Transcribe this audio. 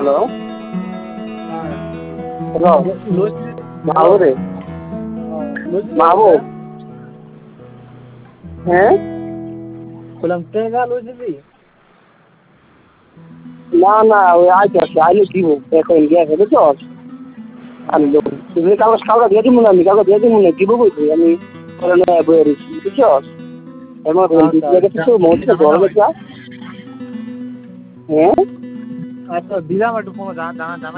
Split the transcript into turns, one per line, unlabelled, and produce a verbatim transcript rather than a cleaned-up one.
hello hello মাহবুব রে মাহবুব হ্যাঁ
বললাম টেকা লইছিলি
না না ওই আইতে আসছে আইলে দিব এখন গিয়েছে বুঝছ আমি তুমি কাগজ কাগজ দিয়ে দিব না আমি কাগজ দিয়ে দিব না দিব বলছি আমি বয়ে রয়েছি বুঝছ এমন কিছু মধ্যে গরমে যা হ্যাঁ
আচ্ছা দিলাম একটু কোনো জানা জানা